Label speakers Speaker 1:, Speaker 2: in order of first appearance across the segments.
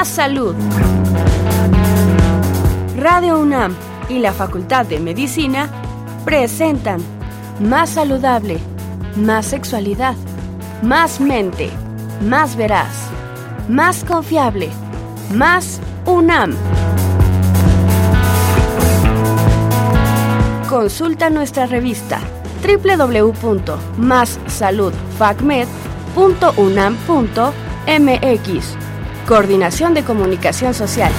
Speaker 1: más salud. Radio UNAM y la Facultad de Medicina presentan Más saludable, más sexualidad, más mente, más veraz, más confiable, más UNAM. Consulta nuestra revista www.massaludfacmed.unam.mx. Coordinación de Comunicación Social.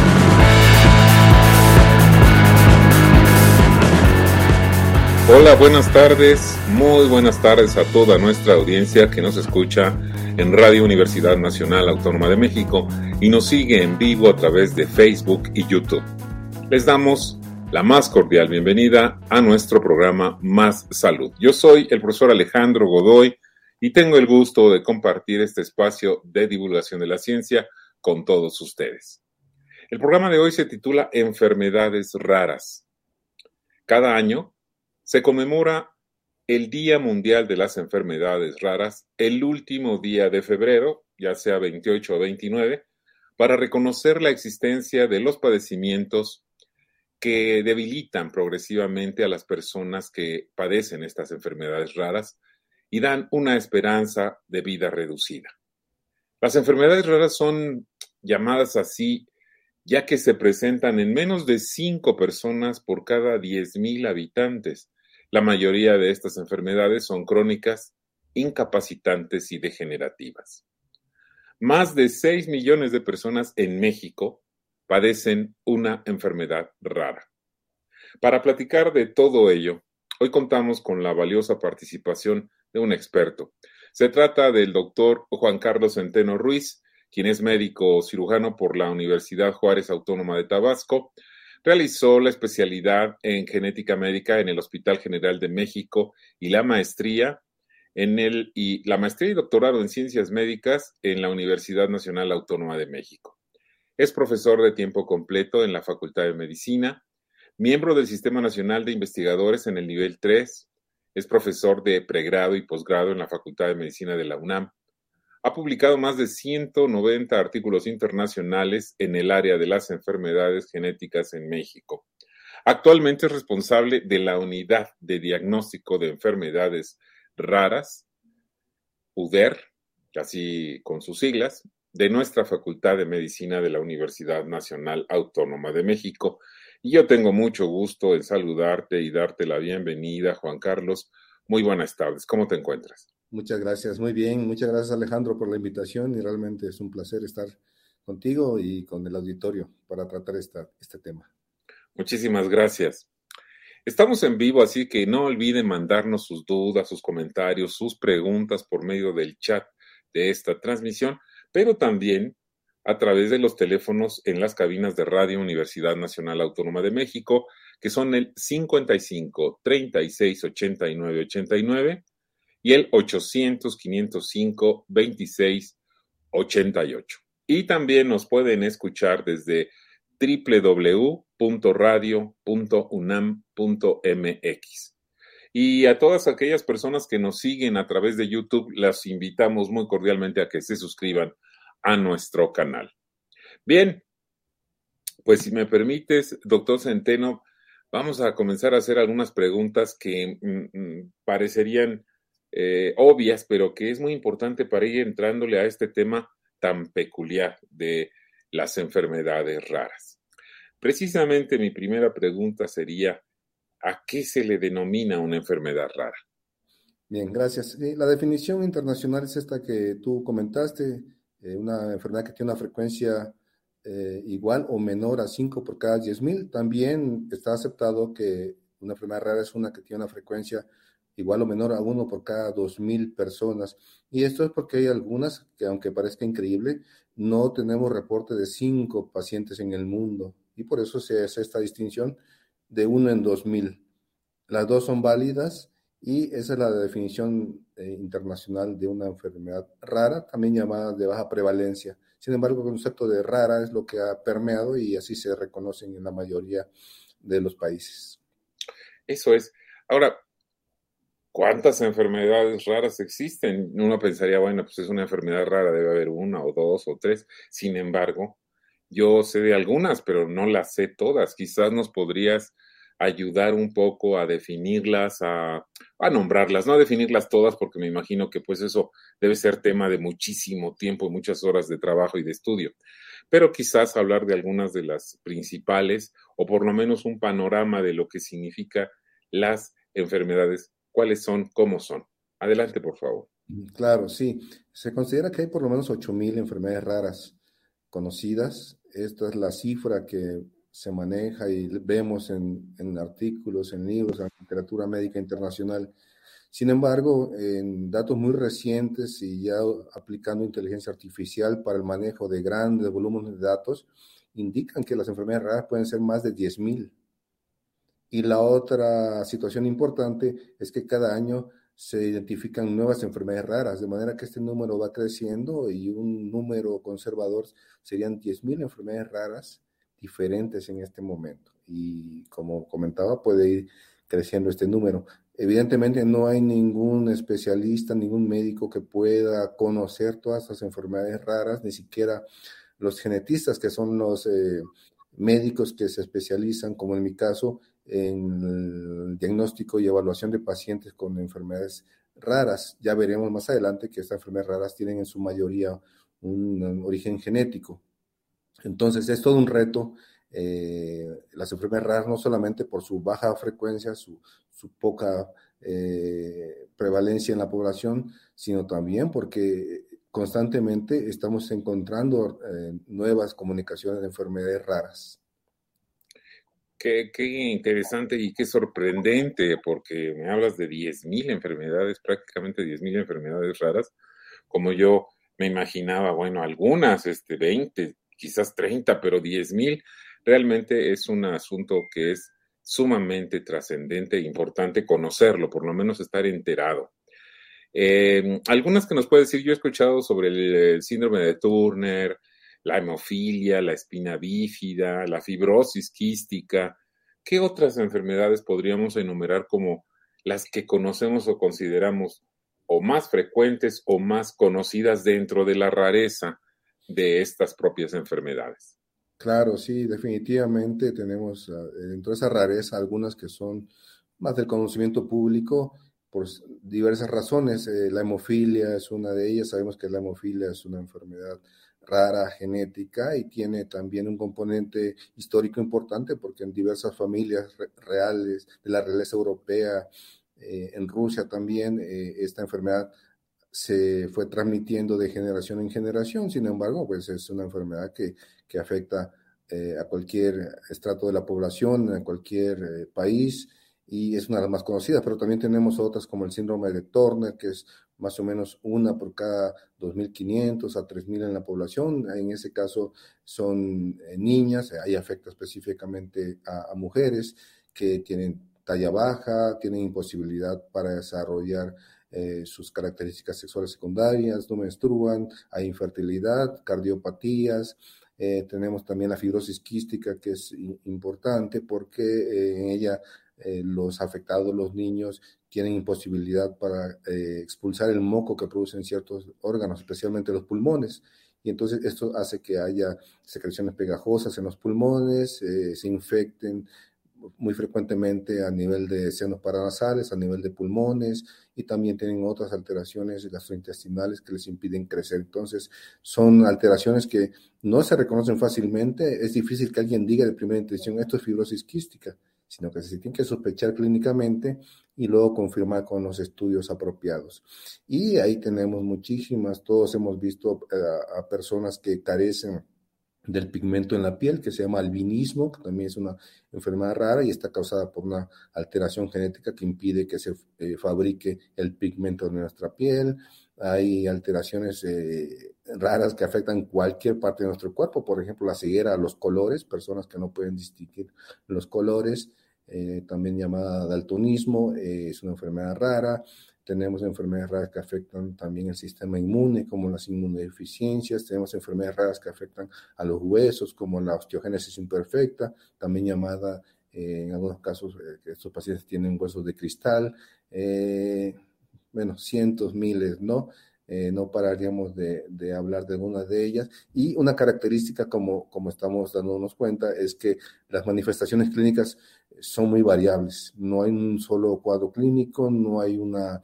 Speaker 2: Hola, buenas tardes, muy buenas tardes a toda nuestra audiencia que nos escucha en Radio Universidad Nacional Autónoma de México y nos sigue en vivo a través de Facebook y YouTube. Les damos la más cordial bienvenida a nuestro programa Más Salud. Yo soy el profesor Alejandro Godoy y tengo el gusto de compartir este espacio de divulgación de la ciencia con todos ustedes. El programa de hoy se titula Enfermedades Raras. Cada año se conmemora el Día Mundial de las Enfermedades Raras el último día de febrero, ya sea 28 o 29, para reconocer la existencia de los padecimientos que debilitan progresivamente a las personas que padecen estas enfermedades raras y dan una esperanza de vida reducida. Las enfermedades raras son llamadas así ya que se presentan en menos de 5 personas por cada 10,000 habitantes. La mayoría de estas enfermedades son crónicas, incapacitantes y degenerativas. Más de 6 millones de personas en México padecen una enfermedad rara. Para platicar de todo ello, hoy contamos con la valiosa participación de un experto. Se trata del doctor Juan Carlos Centeno Ruiz, quien es médico cirujano por la Universidad Juárez Autónoma de Tabasco. Realizó la especialidad en genética médica en el Hospital General de México y la maestría y doctorado en ciencias médicas en la Universidad Nacional Autónoma de México. Es profesor de tiempo completo en la Facultad de Medicina, miembro del Sistema Nacional de Investigadores en el nivel 3, es profesor de pregrado y posgrado en la Facultad de Medicina de la UNAM. Ha publicado más de 190 artículos internacionales en el área de las enfermedades genéticas en México. Actualmente es responsable de la Unidad de Diagnóstico de Enfermedades Raras, UDER, así con sus siglas, de nuestra Facultad de Medicina de la Universidad Nacional Autónoma de México. Y yo tengo mucho gusto en saludarte y darte la bienvenida, Juan Carlos. Muy buenas tardes. ¿Cómo te encuentras?
Speaker 3: Muchas gracias, muy bien. Muchas gracias, Alejandro, por la invitación y realmente es un placer estar contigo y con el auditorio para tratar este tema.
Speaker 2: Muchísimas gracias. Estamos en vivo, así que no olviden mandarnos sus dudas, sus comentarios, sus preguntas por medio del chat de esta transmisión, pero también a través de los teléfonos en las cabinas de Radio Universidad Nacional Autónoma de México, que son el 55 36 89 89 y el 800 505 26 88. Y también nos pueden escuchar desde www.radio.unam.mx. Y a todas aquellas personas que nos siguen a través de YouTube, las invitamos muy cordialmente a que se suscriban a nuestro canal. Bien, pues si me permites, doctor Centeno, vamos a comenzar a hacer algunas preguntas que parecerían obvias, pero que es muy importante para ir entrándole a este tema tan peculiar de las enfermedades raras. Precisamente mi primera pregunta sería, ¿a qué se le denomina una enfermedad rara?
Speaker 3: Bien, gracias. La definición internacional es esta que tú comentaste, una enfermedad que tiene una frecuencia igual o menor a 5 por cada 10,000. También está aceptado que una enfermedad rara es una que tiene una frecuencia igual o menor a 1 por cada 2,000 personas. Y esto es porque hay algunas que, aunque parezca increíble, no tenemos reporte de 5 pacientes en el mundo. Y por eso se hace esta distinción de 1 en 2,000. Las dos son válidas y esa es la definición internacional de una enfermedad rara, también llamada de baja prevalencia. Sin embargo, el concepto de rara es lo que ha permeado y así se reconocen en la mayoría de los países.
Speaker 2: Eso es. Ahora, ¿cuántas enfermedades raras existen? Uno pensaría, bueno, pues es una enfermedad rara, debe haber una o dos o tres. Sin embargo, yo sé de algunas, pero no las sé todas. Quizás nos podrías ayudar un poco a definirlas, a nombrarlas, no a definirlas todas, porque me imagino que pues eso debe ser tema de muchísimo tiempo, muchas horas de trabajo y de estudio. Pero quizás hablar de algunas de las principales, o por lo menos un panorama de lo que significa las enfermedades, cuáles son, cómo son. Adelante, por favor.
Speaker 3: Claro, sí. Se considera que hay por lo menos 8.000 enfermedades raras conocidas. Esta es la cifra que se maneja y vemos en artículos, en libros, en literatura médica internacional. Sin embargo, en datos muy recientes y ya aplicando inteligencia artificial para el manejo de grandes volúmenes de datos, indican que las enfermedades raras pueden ser más de 10.000. Y la otra situación importante es que cada año se identifican nuevas enfermedades raras, de manera que este número va creciendo y un número conservador serían 10.000 enfermedades raras diferentes en este momento. Y como comentaba, puede ir creciendo este número. Evidentemente no hay ningún especialista, ningún médico que pueda conocer todas estas enfermedades raras, ni siquiera los genetistas, que son los médicos que se especializan, como en mi caso, en el diagnóstico y evaluación de pacientes con enfermedades raras. Ya veremos más adelante que estas enfermedades raras tienen en su mayoría un origen genético. Entonces es todo un reto. Las enfermedades raras, no solamente por su baja frecuencia, su poca prevalencia en la población, sino también porque constantemente estamos encontrando nuevas comunicaciones de enfermedades raras.
Speaker 2: Qué interesante y qué sorprendente, porque me hablas de 10.000 enfermedades, prácticamente 10.000 enfermedades raras, como yo me imaginaba, bueno, algunas, 20, quizás 30, pero 10.000, realmente es un asunto que es sumamente trascendente e importante conocerlo, por lo menos estar enterado. Algunas que nos puede decir, yo he escuchado sobre el síndrome de Turner, la hemofilia, la espina bífida, la fibrosis quística. ¿Qué otras enfermedades podríamos enumerar como las que conocemos o consideramos o más frecuentes o más conocidas dentro de la rareza de estas propias enfermedades?
Speaker 3: Claro, sí, definitivamente tenemos dentro de esa rareza algunas que son más del conocimiento público por diversas razones. La hemofilia es una de ellas. Sabemos que la hemofilia es una enfermedad rara, genética, y tiene también un componente histórico importante porque en diversas familias reales de la realeza europea, en Rusia también, esta enfermedad se fue transmitiendo de generación en generación. Sin embargo, pues es una enfermedad que afecta a cualquier estrato de la población, a cualquier país, y es una de las más conocidas, pero también tenemos otras como el síndrome de Turner, que es más o menos una por cada 2.500 a 3.000 en la población. En ese caso son niñas, ahí afecta específicamente a mujeres que tienen talla baja, tienen imposibilidad para desarrollar sus características sexuales secundarias, no menstruan, hay infertilidad, cardiopatías. Tenemos también la fibrosis quística, que es importante porque en ella los afectados, los niños, tienen imposibilidad para expulsar el moco que producen ciertos órganos, especialmente los pulmones. Y entonces esto hace que haya secreciones pegajosas en los pulmones, se infecten muy frecuentemente a nivel de senos paranasales, a nivel de pulmones, y también tienen otras alteraciones gastrointestinales que les impiden crecer. Entonces, son alteraciones que no se reconocen fácilmente. Es difícil que alguien diga de primera intención, esto es fibrosis quística, sino que se tiene que sospechar clínicamente y luego confirmar con los estudios apropiados. Y ahí tenemos muchísimas, todos hemos visto a personas que carecen del pigmento en la piel, que se llama albinismo, que también es una enfermedad rara y está causada por una alteración genética que impide que se fabrique el pigmento de nuestra piel. Hay alteraciones raras que afectan cualquier parte de nuestro cuerpo, por ejemplo, la ceguera, los colores, personas que no pueden distinguir los colores, también llamada daltonismo, es una enfermedad rara. Tenemos enfermedades raras que afectan también el sistema inmune, como las inmunodeficiencias. Tenemos enfermedades raras que afectan a los huesos, como la osteogénesis imperfecta, también llamada en algunos casos estos pacientes tienen huesos de cristal, cientos, miles, ¿no? No pararíamos de hablar de alguna de ellas. Y una característica, como estamos dándonos cuenta, es que las manifestaciones clínicas son muy variables. No hay un solo cuadro clínico, no hay una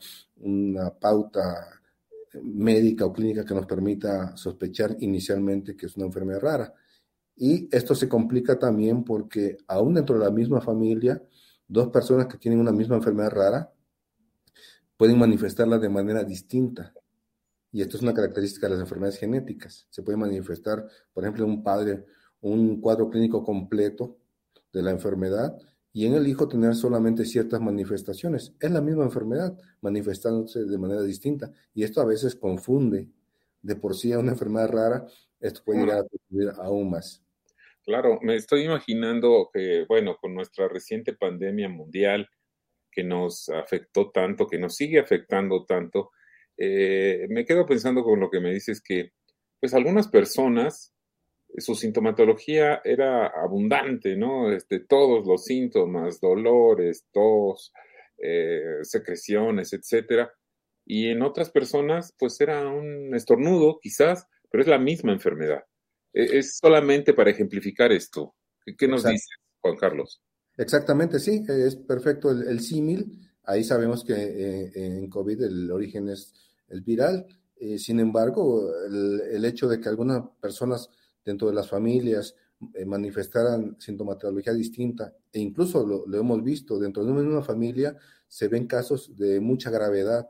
Speaker 3: pauta médica o clínica que nos permita sospechar inicialmente que es una enfermedad rara. Y esto se complica también porque aún dentro de la misma familia, dos personas que tienen una misma enfermedad rara pueden manifestarla de manera distinta. Y esto es una característica de las enfermedades genéticas. Se puede manifestar, por ejemplo, en un padre, un cuadro clínico completo de la enfermedad y en el hijo tener solamente ciertas manifestaciones. Es la misma enfermedad, manifestándose de manera distinta. Y esto a veces confunde. De por sí a una enfermedad rara, esto puede llegar a confundir aún más.
Speaker 2: Claro, me estoy imaginando que, bueno, con nuestra reciente pandemia mundial que nos afectó tanto, que nos sigue afectando tanto, me quedo pensando con lo que me dices que, pues algunas personas, su sintomatología era abundante, ¿no? Todos los síntomas, dolores, tos, secreciones, etcétera. Y en otras personas, pues era un estornudo, quizás, pero es la misma enfermedad. Es solamente para ejemplificar esto. ¿Qué nos dices, Juan Carlos?
Speaker 3: Exactamente, sí, es perfecto el símil. Ahí sabemos que en COVID el origen es viral. Sin embargo, el hecho de que algunas personas dentro de las familias manifestaran sintomatología distinta, e incluso lo hemos visto, dentro de una misma familia se ven casos de mucha gravedad.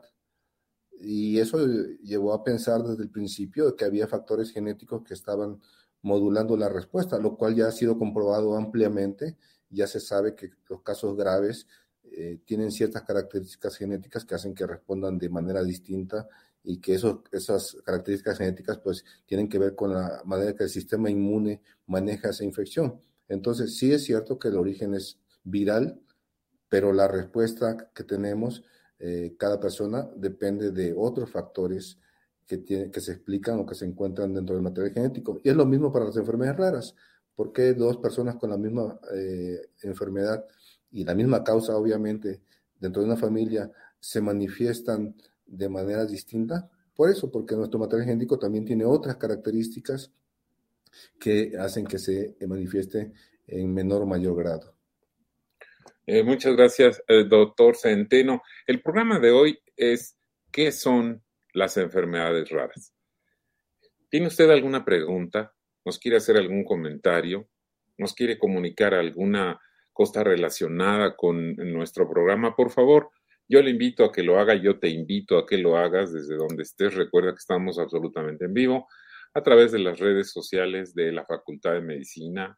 Speaker 3: Y eso llevó a pensar desde el principio que había factores genéticos que estaban modulando la respuesta, lo cual ya ha sido comprobado ampliamente. Ya se sabe que los casos graves tienen ciertas características genéticas que hacen que respondan de manera distinta y que esas características genéticas pues tienen que ver con la manera que el sistema inmune maneja esa infección. Entonces sí es cierto que el origen es viral, pero la respuesta que tenemos cada persona depende de otros factores que se explican o que se encuentran dentro del material genético. Y es lo mismo para las enfermedades raras. ¿Por qué dos personas con la misma enfermedad y la misma causa, obviamente, dentro de una familia se manifiestan de manera distinta? Por eso, porque nuestro material genético también tiene otras características que hacen que se manifieste en menor o mayor grado.
Speaker 2: Muchas gracias, doctor Centeno. El programa de hoy es ¿qué son las enfermedades raras? ¿Tiene usted alguna pregunta? ¿Nos quiere hacer algún comentario? ¿Nos quiere comunicar alguna cosa relacionada con nuestro programa? Por favor, yo le invito a que lo haga, yo te invito a que lo hagas desde donde estés. Recuerda que estamos absolutamente en vivo a través de las redes sociales de la Facultad de Medicina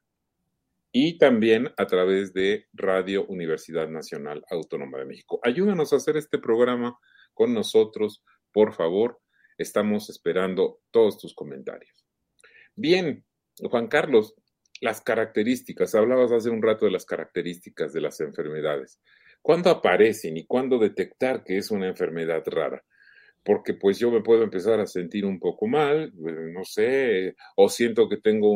Speaker 2: y también a través de Radio Universidad Nacional Autónoma de México. Ayúdanos a hacer este programa con nosotros, por favor. Estamos esperando todos tus comentarios. Bien, Juan Carlos, las características. Hablabas hace un rato de las características de las enfermedades. ¿Cuándo aparecen y cuándo detectar que es una enfermedad rara? Porque pues yo me puedo empezar a sentir un poco mal, no sé, o siento que tengo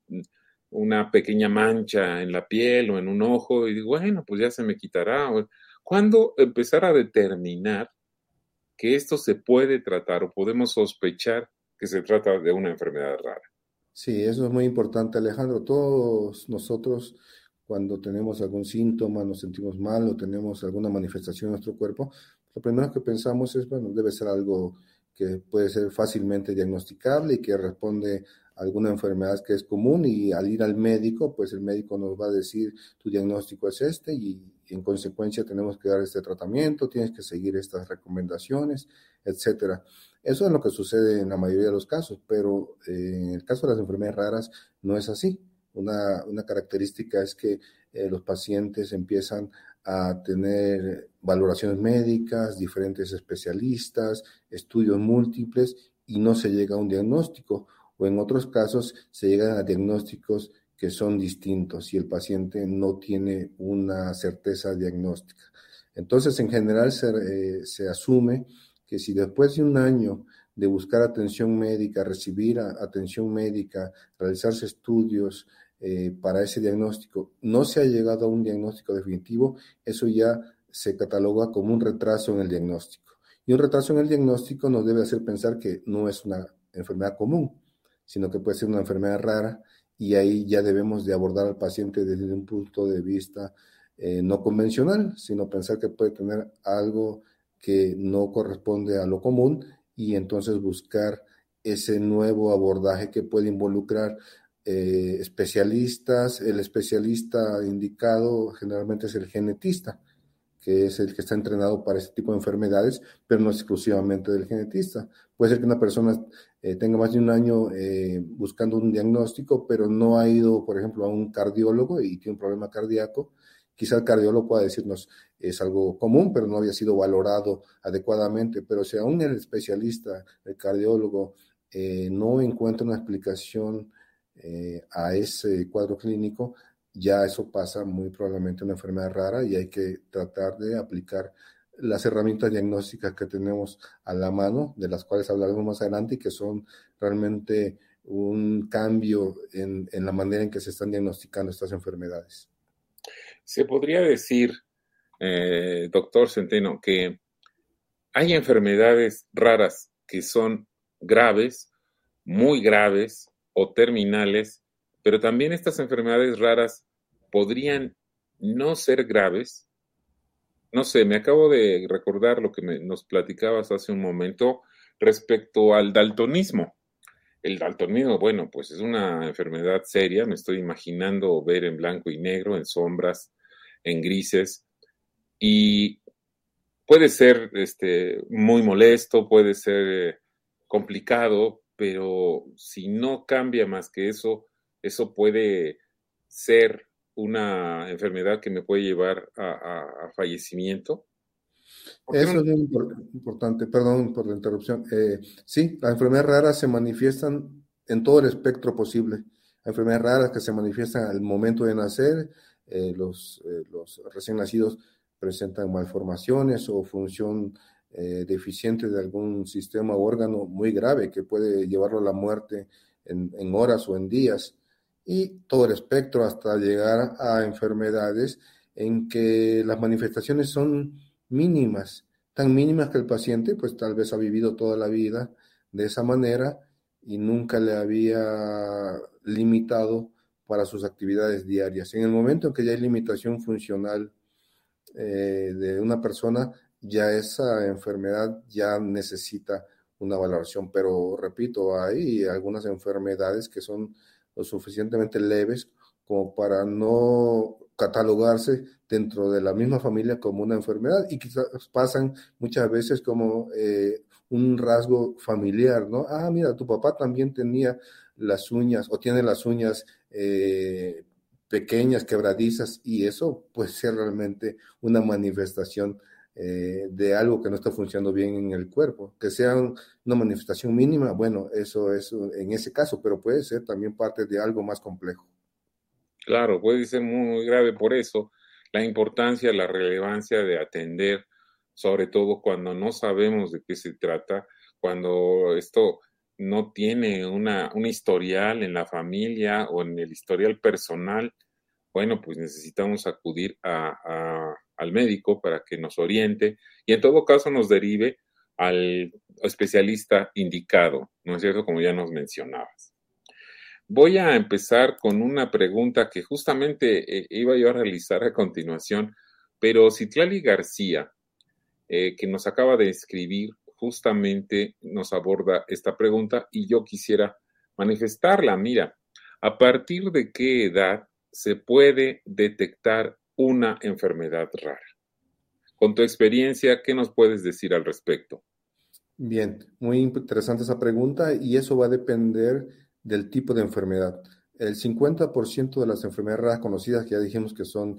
Speaker 2: una pequeña mancha en la piel o en un ojo y digo, bueno, pues ya se me quitará. ¿Cuándo empezar a determinar que esto se puede tratar o podemos sospechar que se trata de una enfermedad rara?
Speaker 3: Sí, eso es muy importante, Alejandro. Todos nosotros, cuando tenemos algún síntoma, nos sentimos mal o tenemos alguna manifestación en nuestro cuerpo, lo primero que pensamos es, bueno, debe ser algo que puede ser fácilmente diagnosticable y que responde a alguna enfermedad que es común, y al ir al médico, pues el médico nos va a decir, tu diagnóstico es este y en consecuencia tenemos que dar este tratamiento, tienes que seguir estas recomendaciones, etcétera. Eso es lo que sucede en la mayoría de los casos, pero en el caso de las enfermedades raras no es así. Una característica es que los pacientes empiezan a tener valoraciones médicas, diferentes especialistas, estudios múltiples y no se llega a un diagnóstico, o en otros casos se llegan a diagnósticos que son distintos y el paciente no tiene una certeza diagnóstica. Entonces, en general se asume que si después de un año de buscar atención médica, recibir atención médica, realizarse estudios para ese diagnóstico no se ha llegado a un diagnóstico definitivo, eso ya se cataloga como un retraso en el diagnóstico. Y un retraso en el diagnóstico nos debe hacer pensar que no es una enfermedad común, sino que puede ser una enfermedad rara, y ahí ya debemos de abordar al paciente desde un punto de vista no convencional, sino pensar que puede tener algo que no corresponde a lo común, y entonces buscar ese nuevo abordaje que puede involucrar especialistas. El especialista indicado generalmente es el genetista, que es el que está entrenado para este tipo de enfermedades, pero no exclusivamente del genetista. Puede ser que una persona tenga más de un año buscando un diagnóstico, pero no ha ido, por ejemplo, a un cardiólogo y tiene un problema cardíaco. Quizá el cardiólogo pueda decirnos es algo común, pero no había sido valorado adecuadamente. Pero si aún el especialista, el cardiólogo, no encuentra una explicación a ese cuadro clínico, ya eso pasa muy probablemente a una enfermedad rara, y hay que tratar de aplicar las herramientas diagnósticas que tenemos a la mano, de las cuales hablaremos más adelante, y que son realmente un cambio en la manera en que se están diagnosticando estas enfermedades.
Speaker 2: Se podría decir, doctor Centeno, que hay enfermedades raras que son graves, muy graves o terminales, pero también estas enfermedades raras podrían no ser graves. No sé, me acabo de recordar lo que nos platicabas hace un momento respecto al daltonismo. El daltonismo, bueno, pues es una enfermedad seria, me estoy imaginando ver en blanco y negro, en sombras, en grises, y puede ser muy molesto, puede ser complicado, pero si no cambia más que eso puede ser una enfermedad que me puede llevar a fallecimiento.
Speaker 3: Eso es muy importante, perdón por la interrupción. Sí, las enfermedades raras se manifiestan en todo el espectro posible. Hay enfermedades raras que se manifiestan al momento de nacer. Los recién nacidos presentan malformaciones o función deficiente de algún sistema o órgano muy grave que puede llevarlo a la muerte en horas o en días. Y todo el espectro hasta llegar a enfermedades en que las manifestaciones son mínimas, tan mínimas que el paciente pues tal vez ha vivido toda la vida de esa manera y nunca le había limitado para sus actividades diarias. En el momento en que ya hay limitación funcional de una persona, ya esa enfermedad ya necesita una valoración, pero repito, hay algunas enfermedades que son lo suficientemente leves como para no catalogarse dentro de la misma familia como una enfermedad, y quizás pasan muchas veces como un rasgo familiar, ¿no? Ah, mira, tu papá también tenía las uñas o tiene las uñas pequeñas, quebradizas, y eso puede ser realmente una manifestación de algo que no está funcionando bien en el cuerpo. Que sea una manifestación mínima, bueno, eso es en ese caso, pero puede ser también parte de algo más complejo.
Speaker 2: Claro, puede ser muy grave, por eso la importancia, la relevancia de atender, sobre todo cuando no sabemos de qué se trata, cuando esto no tiene un historial en la familia o en el historial personal. Bueno, pues necesitamos acudir al médico para que nos oriente y en todo caso nos derive al especialista indicado, ¿no es cierto? Como ya nos mencionabas. Voy a empezar con una pregunta que justamente iba yo a realizar a continuación, pero Citlali García, que nos acaba de escribir, justamente nos aborda esta pregunta y yo quisiera manifestarla. Mira, ¿a partir de qué edad se puede detectar una enfermedad rara? Con tu experiencia, ¿qué nos puedes decir al respecto?
Speaker 3: Bien, muy interesante esa pregunta, y eso va a depender del tipo de enfermedad. El 50% de las enfermedades raras conocidas, que ya dijimos que son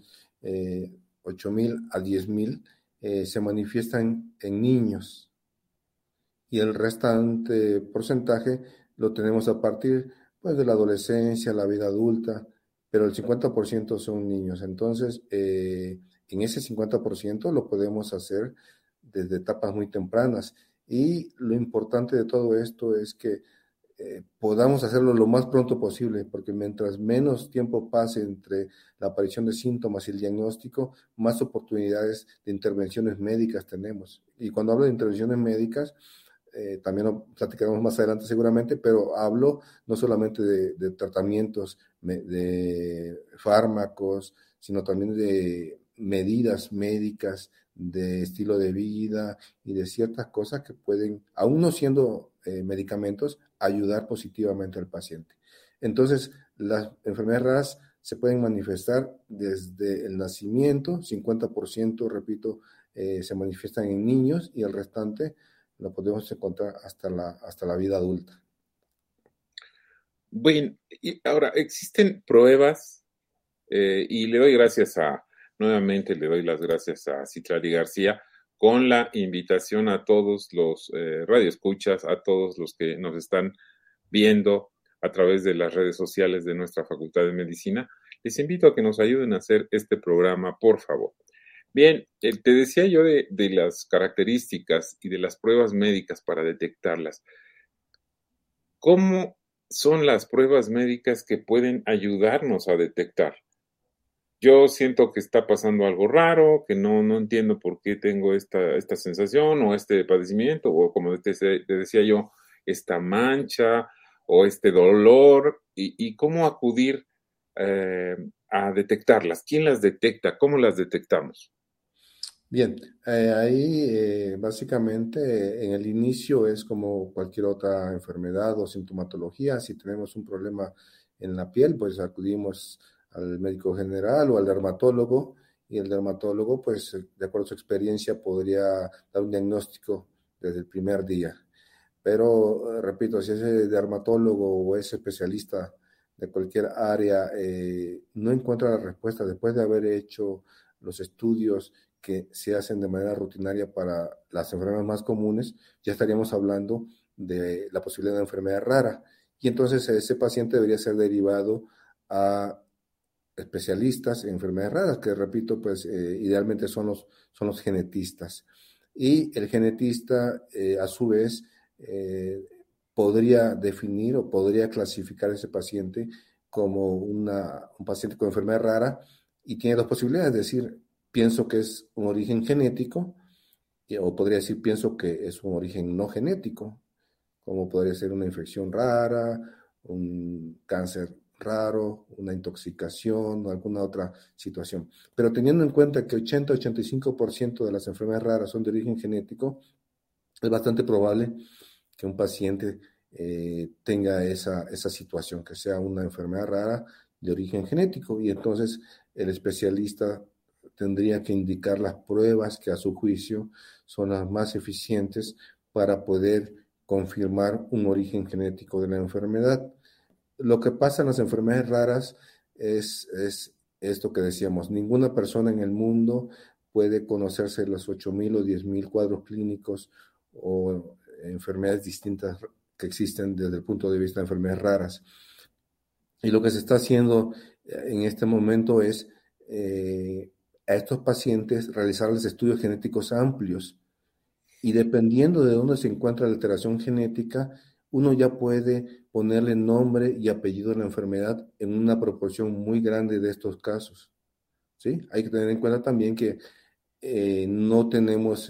Speaker 3: 8,000 a 10,000, se manifiestan en niños, y el restante porcentaje lo tenemos a partir pues, de la adolescencia, la vida adulta, pero el 50% son niños. Entonces, en ese 50% lo podemos hacer desde etapas muy tempranas. Y lo importante de todo esto es que podamos hacerlo lo más pronto posible, porque mientras menos tiempo pase entre la aparición de síntomas y el diagnóstico, más oportunidades de intervenciones médicas tenemos. Y cuando hablo de intervenciones médicas, también lo platicaremos más adelante seguramente, pero hablo no solamente de tratamientos, de fármacos, sino también de medidas médicas, de estilo de vida y de ciertas cosas que pueden, aún no siendo medicamentos, ayudar positivamente al paciente. Entonces, las enfermedades raras se pueden manifestar desde el nacimiento, 50%, repito, se manifiestan en niños y el restante lo podemos encontrar hasta la vida adulta.
Speaker 2: Bueno, y ahora existen pruebas, y le doy nuevamente le doy las gracias a Citlali García, con la invitación a todos los radioescuchas, a todos los que nos están viendo a través de las redes sociales de nuestra Facultad de Medicina. Les invito a que nos ayuden a hacer este programa, por favor. Bien, te decía yo de las características y de las pruebas médicas para detectarlas. ¿Cómo son las pruebas médicas que pueden ayudarnos a detectar? Yo siento que está pasando algo raro, que no entiendo por qué tengo esta sensación o este padecimiento, o como te decía yo, esta mancha o este dolor, y cómo acudir a detectarlas. ¿Quién las detecta? ¿Cómo las detectamos?
Speaker 3: Bien, ahí básicamente en el inicio es como cualquier otra enfermedad o sintomatología. Si tenemos un problema en la piel, pues acudimos al médico general o al dermatólogo, y el dermatólogo, pues de acuerdo a su experiencia, podría dar un diagnóstico desde el primer día. Pero, repito, si ese dermatólogo o ese especialista de cualquier área no encuentra la respuesta después de haber hecho los estudios que se hacen de manera rutinaria para las enfermedades más comunes, ya estaríamos hablando de la posibilidad de una enfermedad rara. Y entonces ese paciente debería ser derivado a especialistas en enfermedades raras, que repito, pues idealmente son los genetistas. Y el genetista, a su vez, podría definir o podría clasificar a ese paciente como un paciente con enfermedad rara, y tiene dos posibilidades: decir, pienso que es un origen genético, o podría decir, pienso que es un origen no genético, como podría ser una infección rara, un cáncer raro, una intoxicación o alguna otra situación. Pero teniendo en cuenta que 80-85% de las enfermedades raras son de origen genético, es bastante probable que un paciente tenga esa situación, que sea una enfermedad rara de origen genético, y entonces el especialista tendría que indicar las pruebas que a su juicio son las más eficientes para poder confirmar un origen genético de la enfermedad. Lo que pasa en las enfermedades raras es esto que decíamos: ninguna persona en el mundo puede conocerse los 8,000 o 10,000 cuadros clínicos o enfermedades distintas que existen desde el punto de vista de enfermedades raras. Y lo que se está haciendo en este momento es a estos pacientes realizarles estudios genéticos amplios, y dependiendo de dónde se encuentra la alteración genética, uno ya puede ponerle nombre y apellido a la enfermedad en una proporción muy grande de estos casos, ¿sí? Hay que tener en cuenta también que no tenemos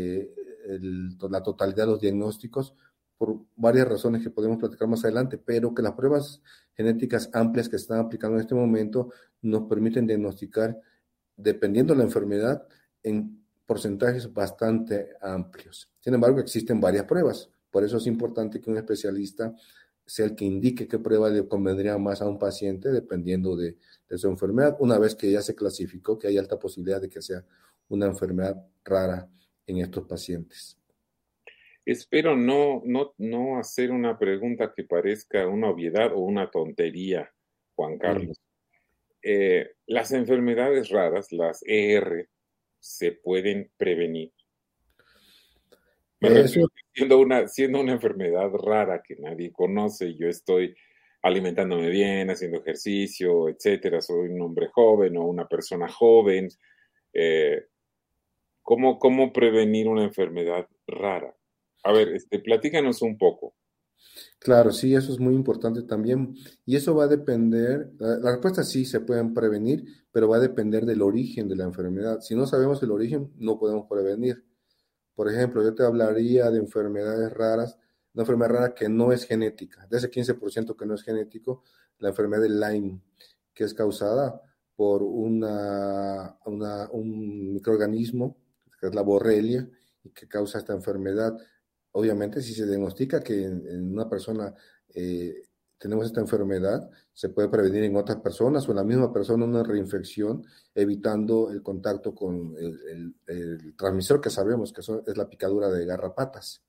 Speaker 3: la totalidad de los diagnósticos, por varias razones que podemos platicar más adelante, pero que las pruebas genéticas amplias que se están aplicando en este momento nos permiten diagnosticar, dependiendo de la enfermedad, en porcentajes bastante amplios. Sin embargo, existen varias pruebas. Por eso es importante que un especialista sea el que indique qué prueba le convendría más a un paciente dependiendo de su enfermedad, una vez que ya se clasificó que hay alta posibilidad de que sea una enfermedad rara en estos pacientes.
Speaker 2: Espero no hacer una pregunta que parezca una obviedad o una tontería, Juan Carlos. Las enfermedades raras, las ER, ¿se pueden prevenir? Me refiero que siendo una enfermedad rara que nadie conoce, yo estoy alimentándome bien, haciendo ejercicio, etcétera, soy un hombre joven o una persona joven. ¿Cómo prevenir una enfermedad rara? A ver, platícanos un poco.
Speaker 3: Claro, sí, eso es muy importante también. Y eso va a depender, la respuesta sí se pueden prevenir, pero va a depender del origen de la enfermedad. Si no sabemos el origen, no podemos prevenir. Por ejemplo, yo te hablaría de enfermedades raras, una enfermedad rara que no es genética, de ese 15% que no es genético, la enfermedad de Lyme, que es causada por un microorganismo, que es la borrelia, y que causa esta enfermedad. Obviamente, si se diagnostica que en una persona eh, tenemos esta enfermedad, se puede prevenir en otras personas o en la misma persona una reinfección, evitando el contacto con el transmisor que sabemos que es la picadura de garrapatas.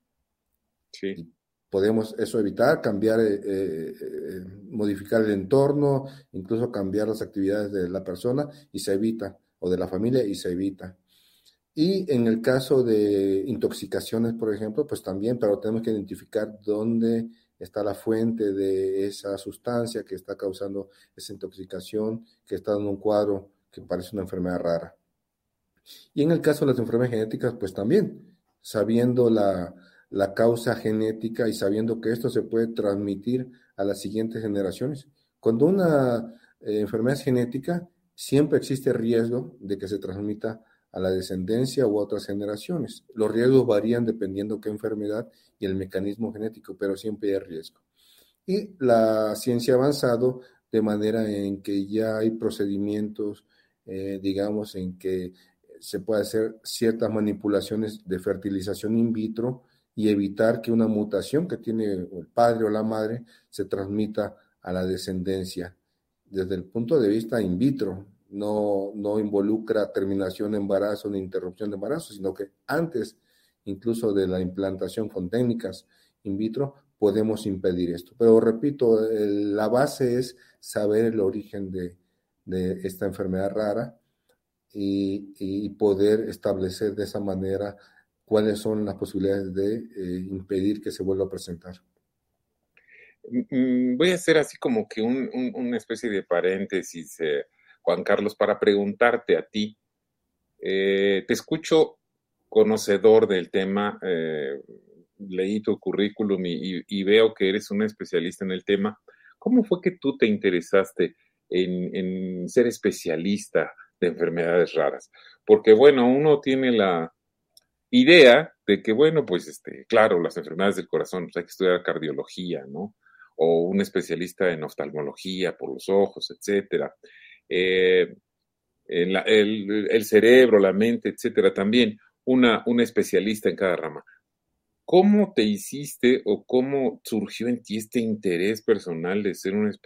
Speaker 2: Sí.
Speaker 3: Y podemos eso evitar, cambiar, modificar el entorno, incluso cambiar las actividades de la persona y se evita, o de la familia y se evita. Y en el caso de intoxicaciones, por ejemplo, pues también, pero tenemos que identificar dónde está la fuente de esa sustancia que está causando esa intoxicación, que está dando un cuadro que parece una enfermedad rara. Y en el caso de las enfermedades genéticas, pues también, sabiendo la causa genética y sabiendo que esto se puede transmitir a las siguientes generaciones. Cuando una enfermedad es genética, siempre existe riesgo de que se transmita a la descendencia u otras generaciones. Los riesgos varían dependiendo qué enfermedad y el mecanismo genético, pero siempre hay riesgo. Y la ciencia ha avanzado de manera en que ya hay procedimientos, digamos, en que se puede hacer ciertas manipulaciones de fertilización in vitro y evitar que una mutación que tiene el padre o la madre se transmita a la descendencia. Desde el punto de vista in vitro, no involucra terminación de embarazo ni interrupción de embarazo, sino que antes incluso de la implantación con técnicas in vitro, podemos impedir esto. Pero repito, la base es saber el origen de esta enfermedad rara y poder establecer de esa manera cuáles son las posibilidades de impedir que se vuelva a presentar.
Speaker 2: Voy a hacer así como que una especie de paréntesis, Juan Carlos, para preguntarte a ti. Te escucho conocedor del tema, leí tu currículum y veo que eres un especialista en el tema. ¿Cómo fue que tú te interesaste en ser especialista de enfermedades raras? Porque, bueno, uno tiene la idea de que, bueno, pues, claro, las enfermedades del corazón, pues hay que estudiar cardiología, ¿no? O un especialista en oftalmología por los ojos, etcétera. Eh, el cerebro, la mente, etcétera, también una especialista en cada rama. ¿Cómo te hiciste o cómo surgió en ti este interés personal de ser un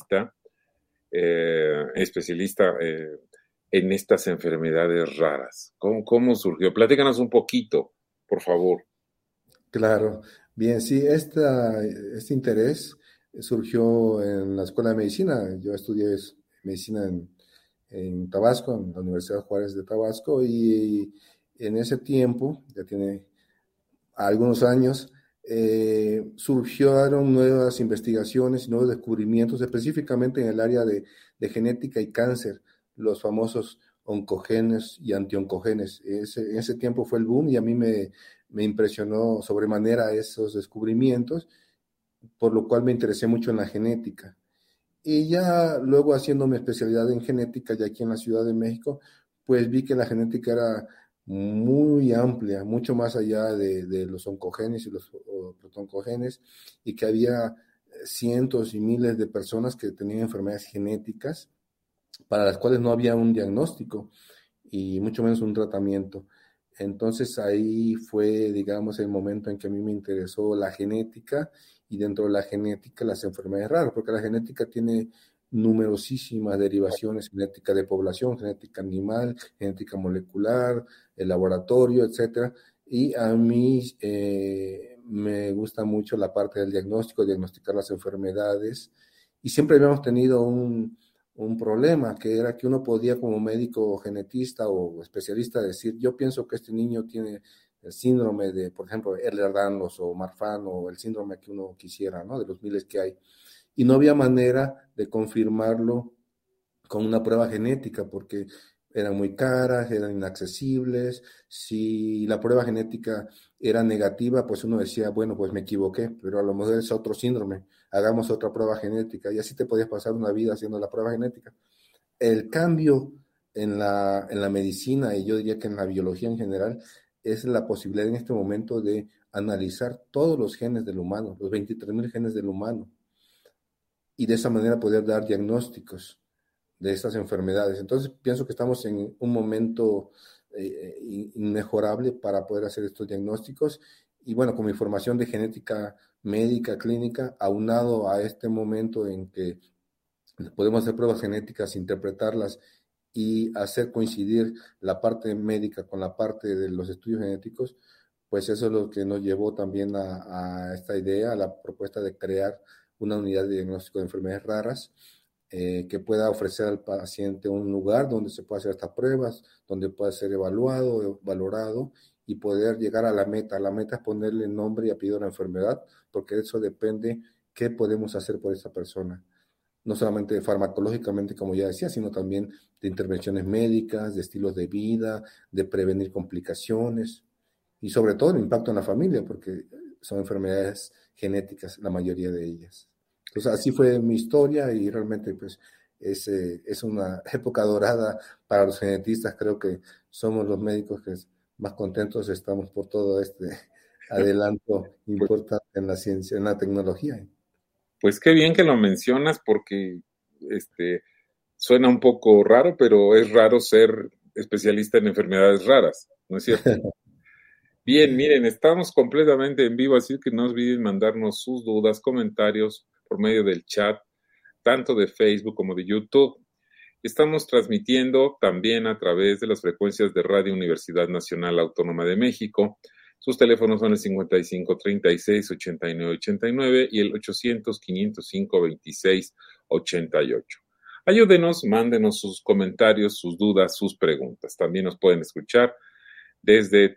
Speaker 2: especialista en estas enfermedades raras? ¿Cómo surgió? Platícanos un poquito, por favor.
Speaker 3: Claro, bien, sí, este interés surgió en la Escuela de Medicina. Yo estudié medicina en Tabasco, en la Universidad Juárez de Tabasco, y en ese tiempo, ya tiene algunos años, surgieron nuevas investigaciones, nuevos descubrimientos, específicamente en el área de genética y cáncer, los famosos oncogenes y antioncogenes. En ese tiempo fue el boom y a mí me impresionó sobremanera esos descubrimientos, por lo cual me interesé mucho en la genética. Y ya luego haciendo mi especialidad en genética, ya aquí en la Ciudad de México, pues vi que la genética era muy amplia, mucho más allá de los oncogenes y los protoncogenes, y que había cientos y miles de personas que tenían enfermedades genéticas para las cuales no había un diagnóstico y mucho menos un tratamiento. Entonces ahí fue, digamos, el momento en que a mí me interesó la genética y dentro de la genética las enfermedades raras, porque la genética tiene numerosísimas derivaciones, genética de población, genética animal, genética molecular, el laboratorio, etcétera. Y a mí me gusta mucho la parte del diagnóstico, diagnosticar las enfermedades. Y siempre habíamos tenido un problema, que era que uno podía como médico genetista o especialista decir, yo pienso que este niño tiene el síndrome de, por ejemplo, Ehlers-Danlos o Marfan o el síndrome que uno quisiera, ¿no? De los miles que hay. Y no había manera de confirmarlo con una prueba genética, porque eran muy caras, eran inaccesibles. Si la prueba genética era negativa, pues uno decía, bueno, pues me equivoqué, pero a lo mejor es otro síndrome, hagamos otra prueba genética, y así te podías pasar una vida haciendo la prueba genética. El cambio en la medicina, y yo diría que en la biología en general, es la posibilidad en este momento de analizar todos los genes del humano, los 23.000 genes del humano, y de esa manera poder dar diagnósticos de estas enfermedades. Entonces pienso que estamos en un momento inmejorable para poder hacer estos diagnósticos, y bueno, con mi formación de genética médica, clínica, aunado a este momento en que podemos hacer pruebas genéticas, interpretarlas y hacer coincidir la parte médica con la parte de los estudios genéticos, pues eso es lo que nos llevó también a esta idea, a la propuesta de crear una unidad de diagnóstico de enfermedades raras, que pueda ofrecer al paciente un lugar donde se pueda hacer estas pruebas, donde pueda ser evaluado, valorado y poder llegar a la meta. La meta es ponerle nombre y apellido a la enfermedad, porque de eso depende qué podemos hacer por esa persona. No solamente farmacológicamente, como ya decía, sino también de intervenciones médicas, de estilos de vida, de prevenir complicaciones y sobre todo el impacto en la familia, porque son enfermedades genéticas, la mayoría de ellas. Entonces, así fue mi historia y realmente pues es una época dorada para los genetistas. Creo que somos los médicos que más contentos estamos por todo este adelanto importante en la ciencia, en la tecnología.
Speaker 2: Pues qué bien que lo mencionas porque suena un poco raro, pero es raro ser especialista en enfermedades raras, ¿no es cierto? Bien, miren, estamos completamente en vivo, así que no olviden mandarnos sus dudas, comentarios por medio del chat, tanto de Facebook como de YouTube. Estamos transmitiendo también a través de las frecuencias de Radio Universidad Nacional Autónoma de México. Sus teléfonos son el 55 36 89 89 y el 800 505 26 88. Ayúdenos, mándenos sus comentarios, sus dudas, sus preguntas. También nos pueden escuchar desde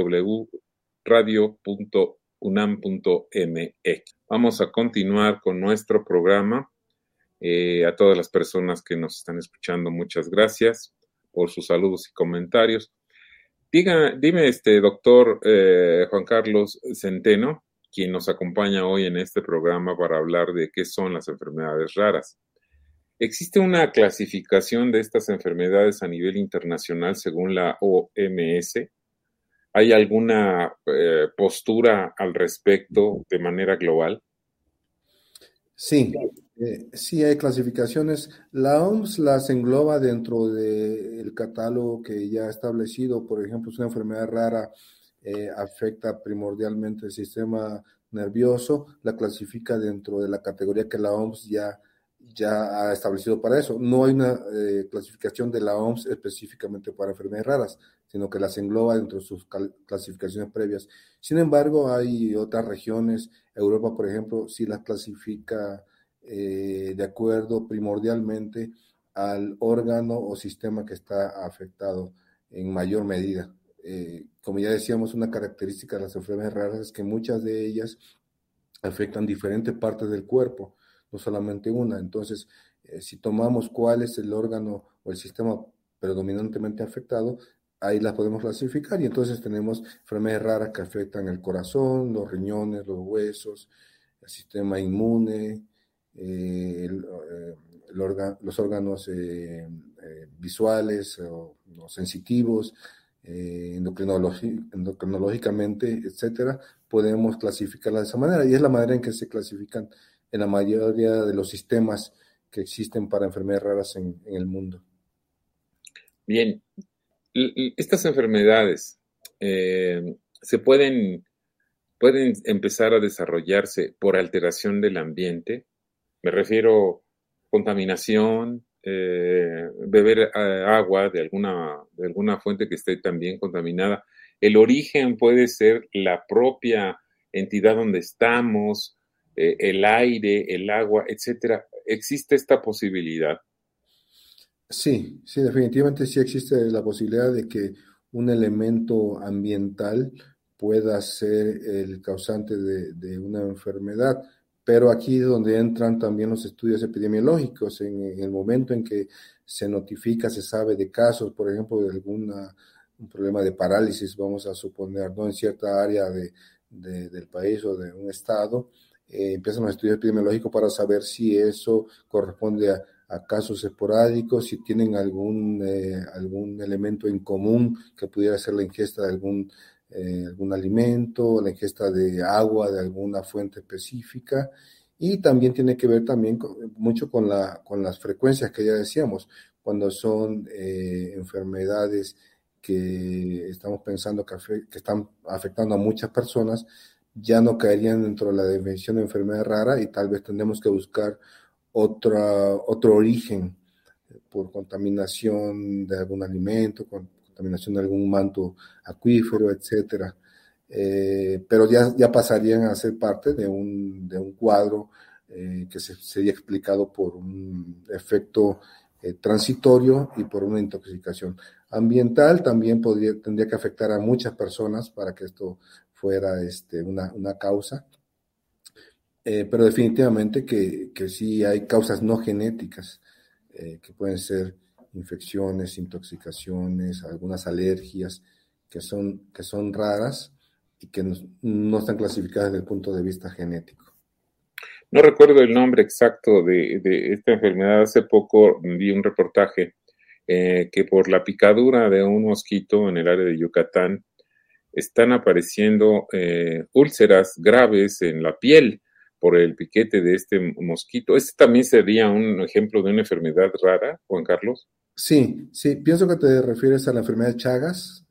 Speaker 2: www.radio.unam.mx. Vamos a continuar con nuestro programa. A todas las personas que nos están escuchando, muchas gracias por sus saludos y comentarios. Dime, doctor Juan Carlos Centeno, quien nos acompaña hoy en este programa para hablar de qué son las enfermedades raras. ¿Existe una clasificación de estas enfermedades a nivel internacional según la OMS? ¿Hay alguna postura al respecto de manera global?
Speaker 3: Sí, sí hay clasificaciones. La OMS las engloba dentro del catálogo que ya ha establecido. Por ejemplo, si una enfermedad rara afecta primordialmente el sistema nervioso, la clasifica dentro de la categoría que la OMS ya ha establecido para eso. No hay una clasificación de la OMS específicamente para enfermedades raras, sino que las engloba dentro de sus clasificaciones previas. Sin embargo, hay otras regiones, Europa, por ejemplo, sí las clasifica de acuerdo primordialmente al órgano o sistema que está afectado en mayor medida. Como ya decíamos, una característica de las enfermedades raras es que muchas de ellas afectan diferentes partes del cuerpo, no solamente una. Entonces, si tomamos cuál es el órgano o el sistema predominantemente afectado, ahí las podemos clasificar, y entonces tenemos enfermedades raras que afectan el corazón, los riñones, los huesos, el sistema inmune, los órganos visuales o sensitivos, endocrinológicamente, etcétera. Podemos clasificarlas de esa manera, y es la manera en que se clasifican en la mayoría de los sistemas que existen para enfermedades raras en el mundo.
Speaker 2: Bien, estas enfermedades se pueden empezar a desarrollarse por alteración del ambiente. Me refiero a contaminación, beber agua de alguna fuente que esté también contaminada. El origen puede ser la propia entidad donde estamos, el aire, el agua, etcétera. ¿Existe esta posibilidad?
Speaker 3: Sí, definitivamente sí existe la posibilidad de que un elemento ambiental pueda ser el causante de una enfermedad. pero aquí es donde entran también los estudios epidemiológicos, en el momento en que se notifica, se sabe de casos, por ejemplo, de un problema de parálisis, vamos a suponer, ¿no? En cierta área del país o de un estado, empiezan los estudios epidemiológicos para saber si eso corresponde a casos esporádicos, si tienen algún elemento en común que pudiera ser la ingesta de algún alimento, la ingesta de agua de alguna fuente específica, y también tiene que ver también mucho con las frecuencias que ya decíamos, cuando son enfermedades que estamos pensando que están afectando a muchas personas, ya no caerían dentro de la definición de enfermedad rara y tal vez tendremos que buscar otro origen por contaminación de algún alimento, contaminación de algún manto acuífero, etcétera. Pero ya pasarían a ser parte de un cuadro que sería explicado por un efecto transitorio y por una intoxicación ambiental. También tendría que afectar a muchas personas para que esto fuera una causa. Pero definitivamente que sí hay causas no genéticas que pueden ser infecciones, intoxicaciones, algunas alergias que son raras y que no están clasificadas desde el punto de vista genético.
Speaker 2: No recuerdo el nombre exacto de esta enfermedad. Hace poco vi un reportaje que por la picadura de un mosquito en el área de Yucatán están apareciendo úlceras graves en la piel por el piquete de este mosquito. ¿Este también sería un ejemplo de una enfermedad rara, Juan Carlos?
Speaker 3: Sí, pienso que te refieres a la enfermedad de Chagas.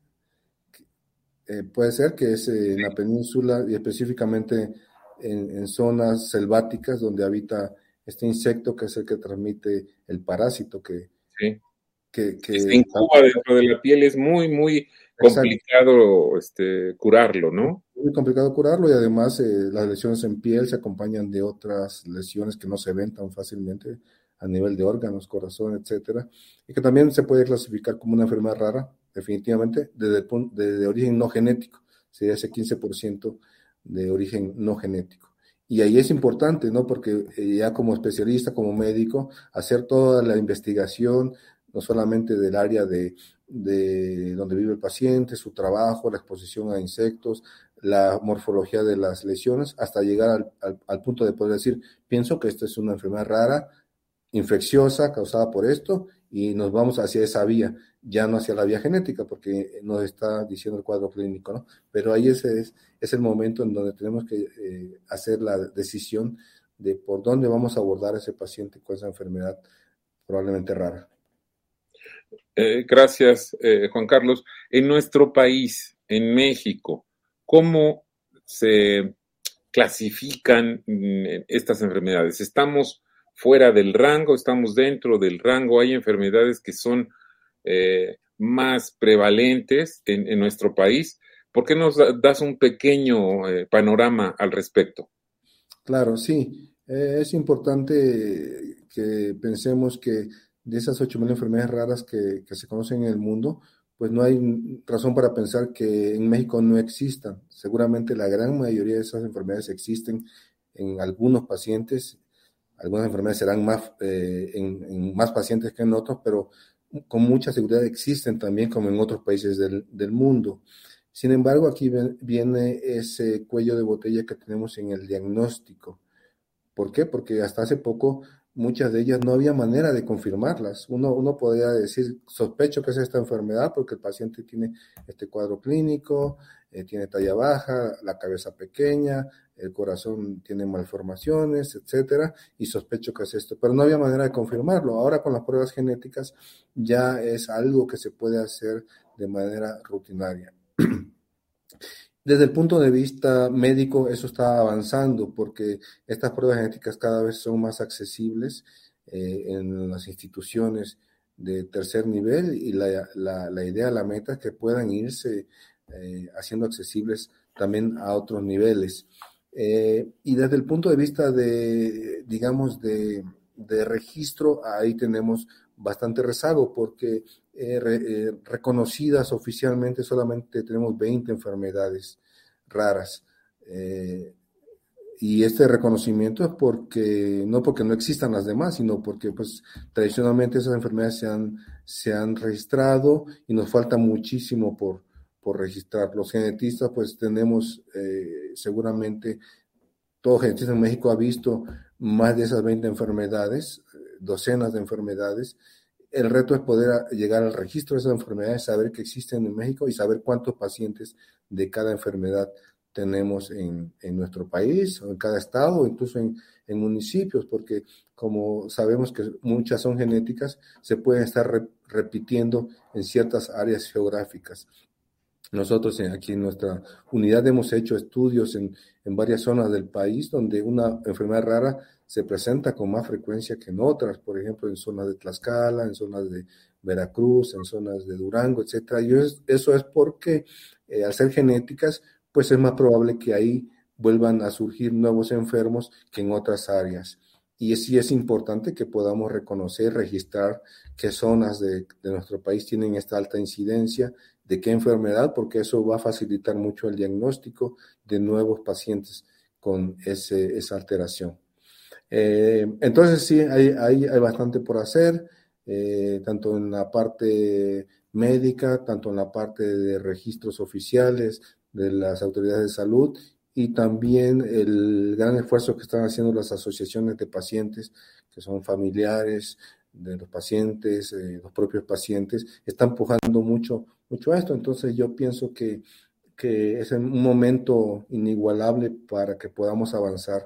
Speaker 3: Puede ser que es en la península y específicamente en zonas selváticas donde habita este insecto que es el que transmite el parásito
Speaker 2: Sí.
Speaker 3: que
Speaker 2: Se incuba dentro de la piel, es muy, muy complicado curarlo, ¿no?
Speaker 3: Muy complicado curarlo y además las lesiones en piel se acompañan de otras lesiones que no se ven tan fácilmente a nivel de órganos, corazón, etcétera, y que también se puede clasificar como una enfermedad rara, definitivamente, de origen no genético, sería ese 15% de origen no genético. Y ahí es importante, ¿no? Porque ya como especialista, como médico, hacer toda la investigación, no solamente del área de donde vive el paciente, su trabajo, la exposición a insectos, la morfología de las lesiones, hasta llegar al punto de poder decir, pienso que esta es una enfermedad rara, infecciosa, causada por esto, y nos vamos hacia esa vía, ya no hacia la vía genética, porque nos está diciendo el cuadro clínico, ¿no? Pero ahí es el momento en donde tenemos que hacer la decisión de por dónde vamos a abordar a ese paciente con esa enfermedad probablemente rara.
Speaker 2: Gracias, Juan Carlos. En nuestro país, en México, ¿cómo se clasifican estas enfermedades? ¿Estamos fuera del rango? ¿Estamos dentro del rango? ¿Hay enfermedades que son más prevalentes en nuestro país? ¿Por qué nos das un pequeño panorama al respecto?
Speaker 3: Claro, sí. Es importante que pensemos que de esas 8.000 enfermedades raras que se conocen en el mundo, pues no hay razón para pensar que en México no existan. Seguramente la gran mayoría de esas enfermedades existen en algunos pacientes. Algunas enfermedades serán más en más pacientes que en otros, pero con mucha seguridad existen también como en otros países del mundo. Sin embargo, aquí viene ese cuello de botella que tenemos en el diagnóstico. ¿Por qué? Porque hasta hace poco muchas de ellas no había manera de confirmarlas. Uno podría decir, sospecho que es esta enfermedad porque el paciente tiene este cuadro clínico, tiene talla baja, la cabeza pequeña, el corazón tiene malformaciones, etcétera, y sospecho que es esto. Pero no había manera de confirmarlo. Ahora con las pruebas genéticas ya es algo que se puede hacer de manera rutinaria. Desde el punto de vista médico, eso está avanzando porque estas pruebas genéticas cada vez son más accesibles en las instituciones de tercer nivel y la idea, la meta es que puedan irse haciendo accesibles también a otros niveles. Y desde el punto de vista digamos, de registro, ahí tenemos bastante rezago porque reconocidas oficialmente solamente tenemos 20 enfermedades raras Y este reconocimiento es porque no existan las demás, sino porque pues tradicionalmente esas enfermedades se han registrado y nos falta muchísimo por registrar. Los genetistas pues tenemos seguramente, todo genetista en México ha visto más de esas 20 enfermedades, docenas de enfermedades. El reto es poder llegar al registro de esas enfermedades, saber que existen en México y saber cuántos pacientes de cada enfermedad tenemos en nuestro país, o en cada estado, o incluso en municipios, porque como sabemos que muchas son genéticas, se pueden estar repitiendo en ciertas áreas geográficas. Nosotros aquí en nuestra unidad hemos hecho estudios en varias zonas del país donde una enfermedad rara se presenta con más frecuencia que en otras, por ejemplo, en zonas de Tlaxcala, en zonas de Veracruz, en zonas de Durango, etcétera. Y eso es porque al ser genéticas, pues es más probable que ahí vuelvan a surgir nuevos enfermos que en otras áreas. Y sí es importante que podamos reconocer, registrar qué zonas de nuestro país tienen esta alta incidencia, de qué enfermedad, porque eso va a facilitar mucho el diagnóstico de nuevos pacientes con esa alteración. Entonces sí, hay bastante por hacer, tanto en la parte médica, tanto en la parte de registros oficiales de las autoridades de salud, y también el gran esfuerzo que están haciendo las asociaciones de pacientes, que son familiares de los pacientes, los propios pacientes, están empujando mucho a esto. Entonces yo pienso que es un momento inigualable para que podamos avanzar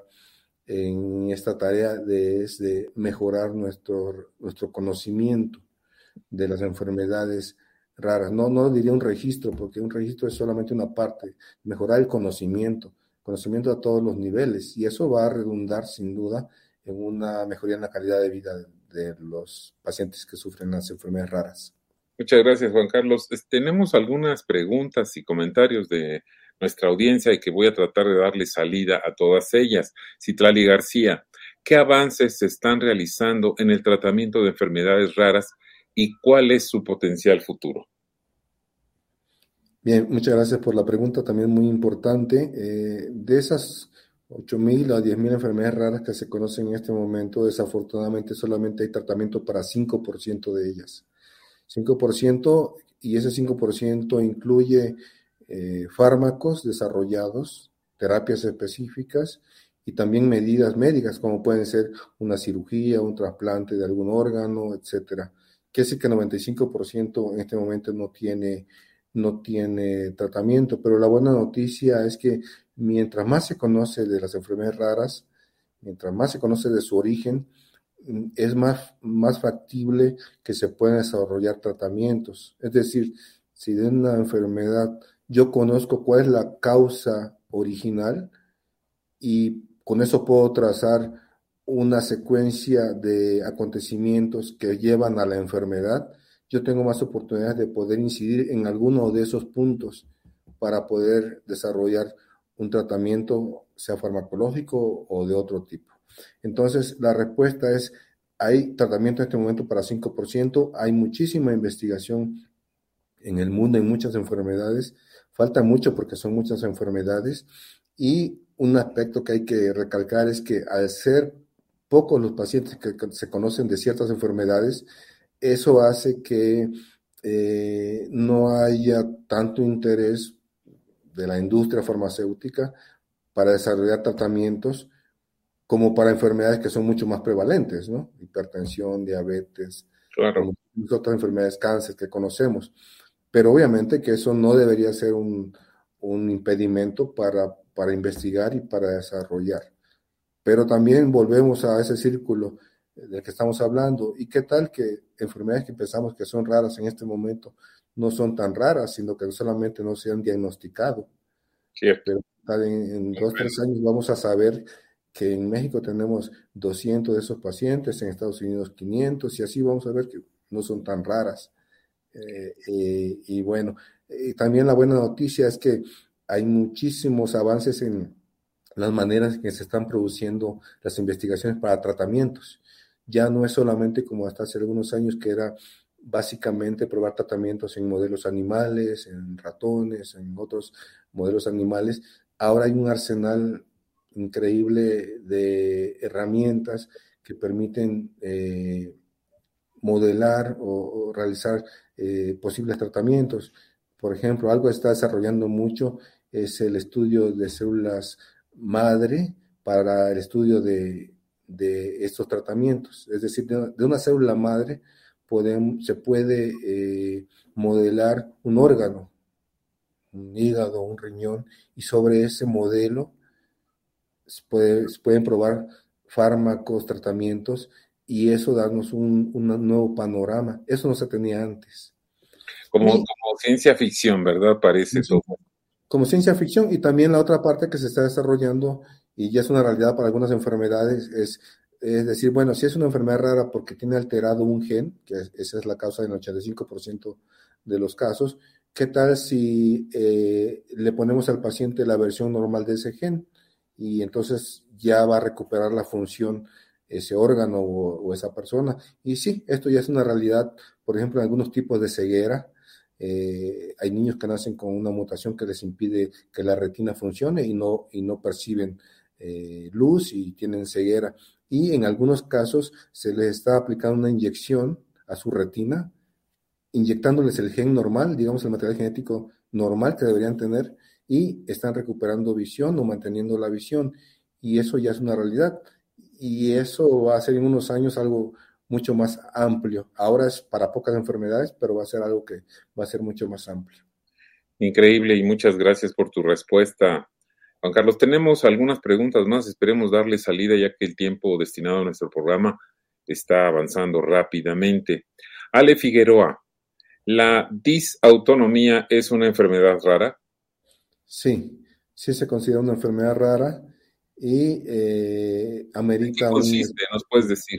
Speaker 3: en esta tarea de mejorar nuestro conocimiento de las enfermedades raras. No diría un registro, porque un registro es solamente una parte, mejorar el conocimiento a todos los niveles, y eso va a redundar sin duda en una mejoría en la calidad de vida de los pacientes que sufren las enfermedades raras.
Speaker 2: Muchas gracias, Juan Carlos. Tenemos algunas preguntas y comentarios de nuestra audiencia y que voy a tratar de darle salida a todas ellas. Citlali García, ¿qué avances se están realizando en el tratamiento de enfermedades raras y cuál es su potencial futuro?
Speaker 3: Bien, muchas gracias por la pregunta, también muy importante. De esas 8,000 a 10,000 enfermedades raras que se conocen en este momento, desafortunadamente solamente hay tratamiento para 5% de ellas. 5%, y ese 5% incluye fármacos desarrollados, terapias específicas y también medidas médicas, como pueden ser una cirugía, un trasplante de algún órgano, etcétera. Que es que el 95% en este momento no tiene tratamiento, pero la buena noticia es que mientras más se conoce de las enfermedades raras, mientras más se conoce de su origen, es más factible que se puedan desarrollar tratamientos. Es decir, si de una enfermedad yo conozco cuál es la causa original y con eso puedo trazar una secuencia de acontecimientos que llevan a la enfermedad, yo tengo más oportunidades de poder incidir en alguno de esos puntos para poder desarrollar un tratamiento, sea farmacológico o de otro tipo. Entonces, la respuesta es, hay tratamiento en este momento para 5%, hay muchísima investigación en el mundo en muchas enfermedades, falta mucho porque son muchas enfermedades, y un aspecto que hay que recalcar es que al ser pocos los pacientes que se conocen de ciertas enfermedades, eso hace que no haya tanto interés de la industria farmacéutica para desarrollar tratamientos como para enfermedades que son mucho más prevalentes, ¿no? Hipertensión, diabetes,
Speaker 2: claro,
Speaker 3: otras enfermedades, cáncer que conocemos. Pero obviamente que eso no debería ser un impedimento para investigar y para desarrollar. Pero también volvemos a ese círculo del que estamos hablando. ¿Y qué tal que enfermedades que pensamos que son raras en este momento no son tan raras, sino que solamente no se han diagnosticado?
Speaker 2: cierto.
Speaker 3: Pero en 2 o 3 años vamos a saber que en México tenemos 200 de esos pacientes, en Estados Unidos 500, y así vamos a ver que no son tan raras. Y bueno, también la buena noticia es que hay muchísimos avances en las maneras en que se están produciendo las investigaciones para tratamientos. Ya no es solamente como hasta hace algunos años, que era básicamente probar tratamientos en modelos animales, en ratones, en otros modelos animales. Ahora hay un arsenal increíble de herramientas que permiten modelar o realizar posibles tratamientos. Por ejemplo, algo que está desarrollando mucho es el estudio de células madre para el estudio de estos tratamientos. Es decir, de una célula madre se puede modelar un órgano, un hígado, un riñón, y sobre ese modelo se pueden probar fármacos, tratamientos, y eso darnos un nuevo panorama. Eso no se tenía antes.
Speaker 2: Como ciencia ficción, ¿verdad? Parece
Speaker 3: Sí,
Speaker 2: todo.
Speaker 3: como ciencia ficción, y también la otra parte que se está desarrollando y ya es una realidad para algunas enfermedades es decir, bueno, si es una enfermedad rara porque tiene alterado un gen, que esa es la causa del 85% de los casos, ¿qué tal si le ponemos al paciente la versión normal de ese gen? Y entonces ya va a recuperar la función ese órgano o esa persona. Y sí, esto ya es una realidad, por ejemplo, en algunos tipos de ceguera. Hay niños que nacen con una mutación que les impide que la retina funcione y no perciben luz y tienen ceguera. Y en algunos casos se les está aplicando una inyección a su retina, inyectándoles el gen normal, digamos el material genético normal que deberían tener, y están recuperando visión o manteniendo la visión. Y eso ya es una realidad. Y eso va a ser en unos años algo mucho más amplio. Ahora es para pocas enfermedades, pero va a ser algo que va a ser mucho más amplio.
Speaker 2: Increíble y muchas gracias por tu respuesta, Juan Carlos. Tenemos algunas preguntas más, esperemos darle salida ya que el tiempo destinado a nuestro programa está avanzando rápidamente. Ale Figueroa, ¿la disautonomía es una enfermedad rara?
Speaker 3: Sí, sí se considera una enfermedad rara y
Speaker 2: ¿En qué
Speaker 3: amerita
Speaker 2: consiste? ¿Nos puedes decir?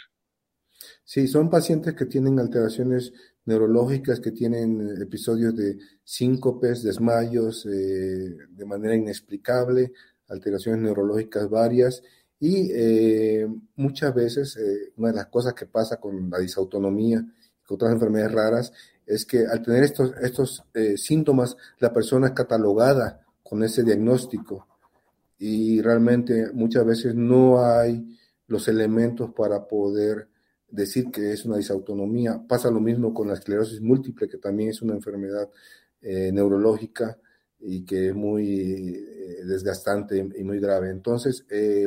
Speaker 3: Sí, son pacientes que tienen alteraciones neurológicas, que tienen episodios de síncopes, desmayos de manera inexplicable, alteraciones neurológicas varias y muchas veces una de las cosas que pasa con la disautonomía y con otras enfermedades raras es que al tener estos síntomas, la persona es catalogada con ese diagnóstico y realmente muchas veces no hay los elementos para poder decir que es una disautonomía. Pasa lo mismo con la esclerosis múltiple, que también es una enfermedad neurológica y que es muy desgastante y muy grave. Entonces,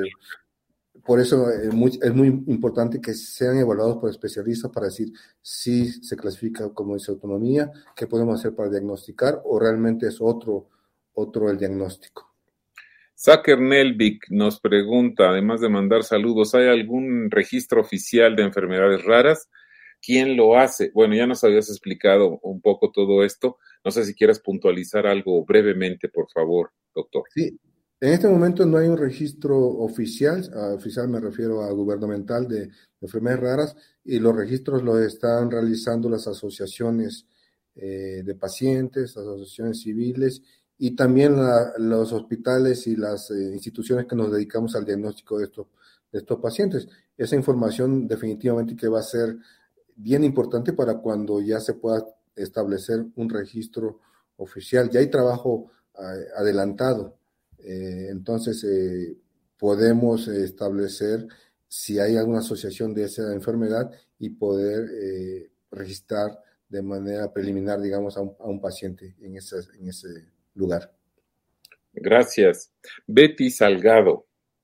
Speaker 3: por eso es muy importante que sean evaluados por especialistas para decir si se clasifica como disautonomía, qué podemos hacer para diagnosticar o realmente es otro el diagnóstico.
Speaker 2: Saker Nelvik nos pregunta, además de mandar saludos, ¿hay algún registro oficial de enfermedades raras? ¿Quién lo hace? Bueno, ya nos habías explicado un poco todo esto. No sé si quieras puntualizar algo brevemente, por favor, doctor.
Speaker 3: Sí, en este momento no hay un registro oficial, oficial me refiero a gubernamental de enfermedades raras, y los registros los están realizando las asociaciones de pacientes, las asociaciones civiles y también los hospitales y las instituciones que nos dedicamos al diagnóstico de estos pacientes. Esa información definitivamente que va a ser bien importante para cuando ya se pueda establecer un registro oficial. Ya hay trabajo adelantado, entonces podemos establecer si hay alguna asociación de esa enfermedad y poder registrar de manera preliminar, digamos, a un paciente en ese lugar.
Speaker 2: Gracias. Betty Salgado.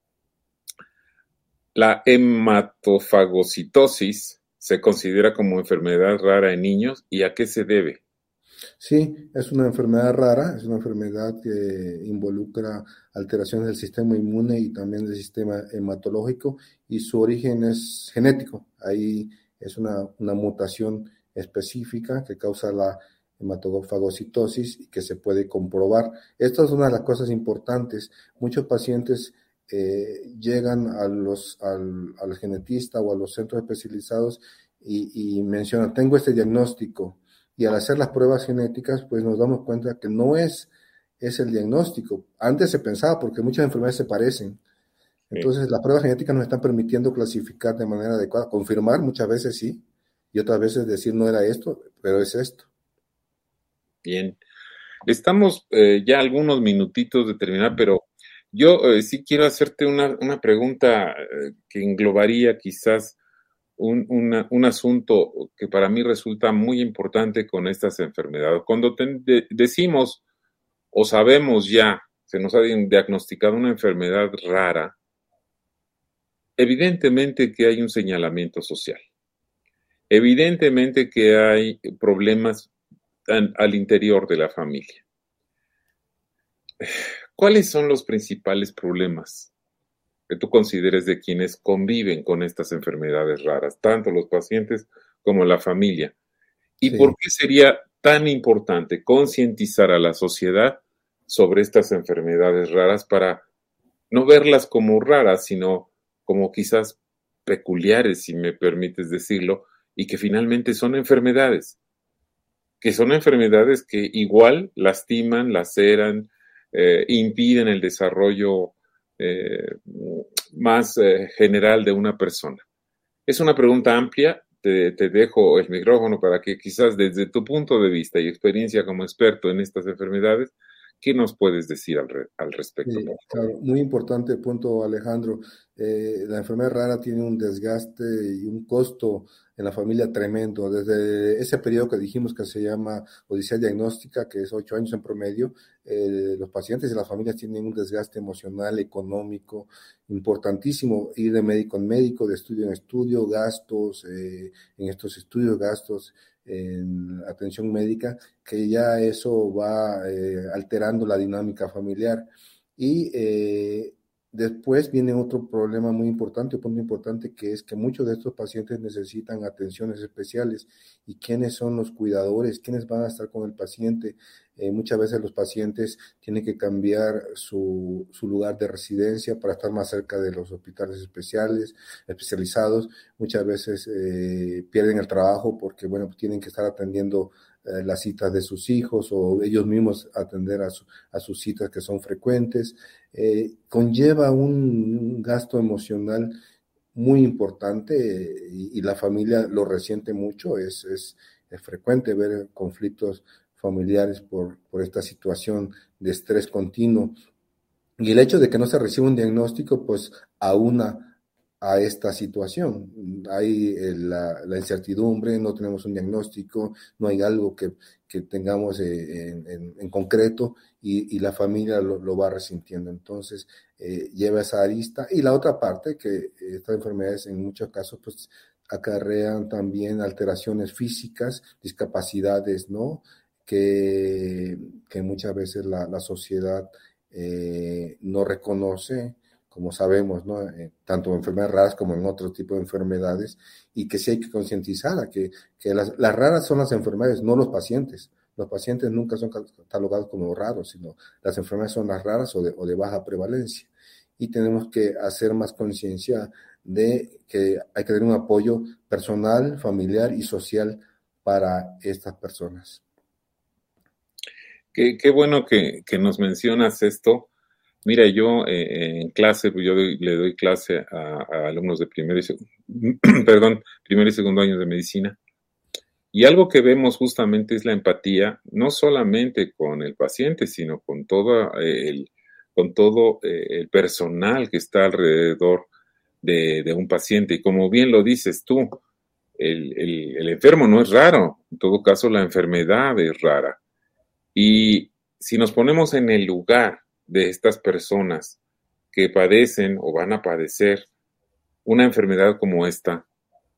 Speaker 2: La hematofagocitosis se considera como enfermedad rara en niños, ¿y a qué se debe?
Speaker 3: Sí, es una enfermedad rara, es una enfermedad que involucra alteraciones del sistema inmune y también del sistema hematológico y su origen es genético. Ahí es una mutación específica que causa la hematofagocitosis y que se puede comprobar. Esta es una de las cosas importantes. Muchos pacientes llegan al genetista o a los centros especializados y mencionan, tengo este diagnóstico. Y al hacer las pruebas genéticas, pues nos damos cuenta que no es el diagnóstico. Antes se pensaba, porque muchas enfermedades se parecen. Entonces, las pruebas genéticas nos están permitiendo clasificar de manera adecuada, confirmar muchas veces sí, y otras veces decir no era esto, pero es esto.
Speaker 2: Bien. Estamos ya algunos minutitos de terminar, pero Yo sí quiero hacerte una pregunta que englobaría quizás un asunto que para mí resulta muy importante con estas enfermedades. Cuando decimos o sabemos ya, se nos ha diagnosticado una enfermedad rara, evidentemente que hay un señalamiento social. Evidentemente que hay problemas al interior de la familia. ¿Cuáles son los principales problemas que tú consideres de quienes conviven con estas enfermedades raras, tanto los pacientes como la familia? ¿Y
Speaker 3: Sí.
Speaker 2: por qué sería tan importante concientizar a la sociedad sobre estas enfermedades raras para no verlas como raras, sino como quizás peculiares, si me permites decirlo, y que finalmente son enfermedades, que igual lastiman, laceran, impiden el desarrollo eh, más general de una persona? Es una pregunta amplia, te dejo el micrófono para que quizás desde tu punto de vista y experiencia como experto en estas enfermedades, ¿qué nos puedes decir al respecto,
Speaker 3: Sí,
Speaker 2: por favor?
Speaker 3: claro, muy importante punto, Alejandro. La enfermedad rara tiene un desgaste y un costo en la familia tremendo. Desde ese periodo que dijimos que se llama odisea diagnóstica, que es 8 años en promedio, los pacientes y las familias tienen un desgaste emocional, económico, importantísimo. Ir de médico en médico, de estudio en estudio, gastos en estos estudios, gastos en atención médica, que ya eso va alterando la dinámica familiar. Y después viene otro problema muy importante, un punto importante, que es que muchos de estos pacientes necesitan atenciones especiales. ¿Y quiénes son los cuidadores? ¿Quiénes van a estar con el paciente? Muchas veces los pacientes tienen que cambiar su lugar de residencia para estar más cerca de los hospitales especializados. Muchas veces pierden el trabajo porque, bueno, tienen que estar atendiendo las citas de sus hijos o ellos mismos atender a sus citas que son frecuentes. Conlleva un gasto emocional muy importante y la familia lo resiente mucho. Es frecuente ver conflictos familiares por esta situación de estrés continuo. Y el hecho de que no se reciba un diagnóstico, pues aúna a esta situación. Hay la incertidumbre, no tenemos un diagnóstico, no hay algo que tengamos en concreto y la familia lo va resintiendo. Entonces, lleva esa arista. Y la otra parte, que estas enfermedades en muchos casos, pues acarrean también alteraciones físicas, discapacidades, ¿no? Que muchas veces la sociedad no reconoce, como sabemos, ¿no? Tanto en enfermedades raras como en otro tipo de enfermedades, y que sí hay que concientizar a que las raras son las enfermedades, no los pacientes. Los pacientes nunca son catalogados como raros, sino las enfermedades son las raras o de baja prevalencia. Y tenemos que hacer más conciencia de que hay que tener un apoyo personal, familiar y social para estas personas.
Speaker 2: Qué bueno que nos mencionas esto. Mira, yo en clase, pues le doy clase a alumnos de primer y segundo años de medicina. Y algo que vemos justamente es la empatía, no solamente con el paciente, sino con con todo el personal que está alrededor de un paciente. Y como bien lo dices tú, el enfermo no es raro, en todo caso la enfermedad es rara. Y si nos ponemos en el lugar de estas personas que padecen o van a padecer una enfermedad como esta,